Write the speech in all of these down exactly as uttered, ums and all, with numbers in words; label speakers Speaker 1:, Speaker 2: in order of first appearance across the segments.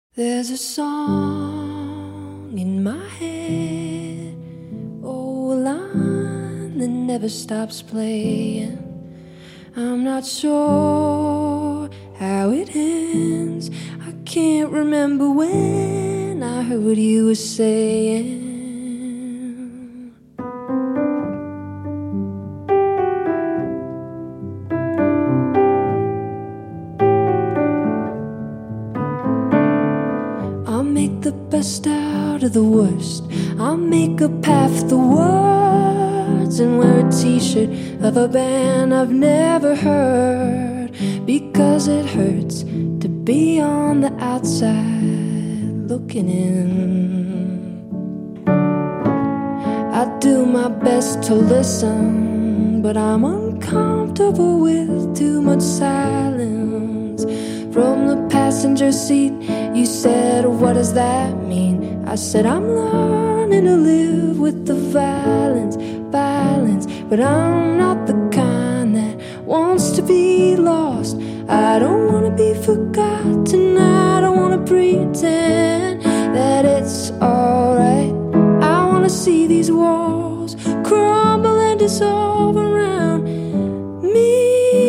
Speaker 1: There's a song in my head, oh, a line that never stops playing. I'm not sure how it ends. I can't remember when I heard what you were saying. I'll make the best out of the worst. I'll make up half the words and wear a t-shirt of a band I've never heard, because it hurts to be on the outside looking in. I do my best to listen, but I'm uncomfortable with too much silence. From the passenger seat, you said, what does that mean? I said, I'm learning to live with the violence, violence. But I'm not the kind that wants to be lost. I don't want to be forgotten. I don't want to pretend that it's alright. I want to see these walls crumble and dissolve around me.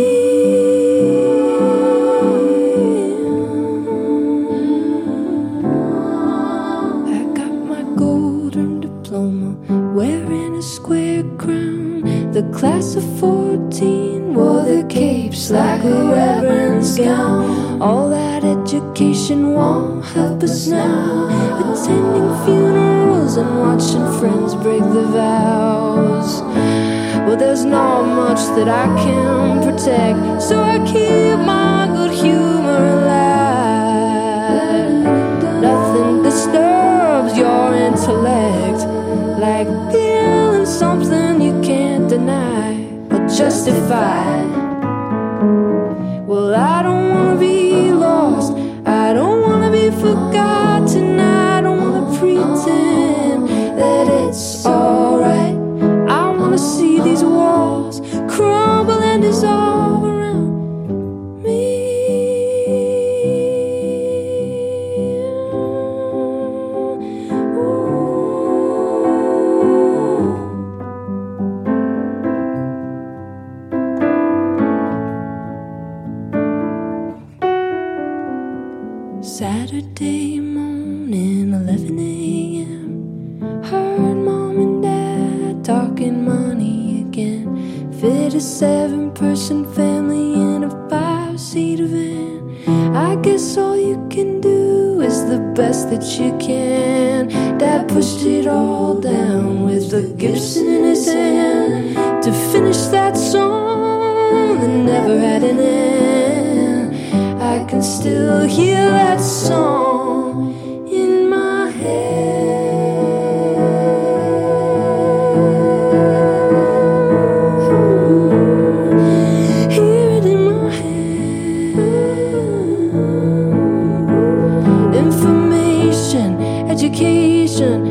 Speaker 1: Wearing a square crown, the class of fourteen wore their capes like a reverend's gown. All that education won't help us now, attending funerals and watching friends break the vows. Well, there's not much that I can protect, so I keep my good humor alive. Nothing disturbs your intellect like feeling something you can't deny or justify. Well, I don't want to be lost. I don't want to be forgotten. I don't want to pretend that it's alright. I want to see these walls crumble and dissolve around me. Saturday morning, eleven a.m. Heard mom and dad talking money again. Fit a seven-person family in a five-seater van. I guess all you can do is the best that you can. Dad pushed it all down with the Gibson in his hand to finish that song that never had an end. I can still hear that song in my head. Hear it in my head. Information, education,